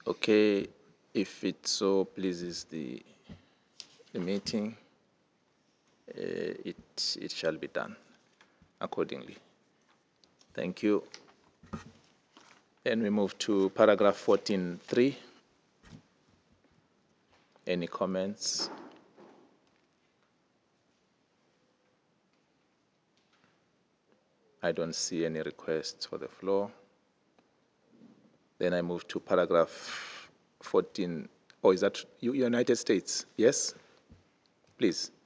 Okay, if it so pleases the meeting, it shall be done accordingly. Thank you. Then we move to paragraph 14.3. Any comments? I don't see any requests for the floor. Then I move to paragraph 14. Oh, is that United States? Yes? Please.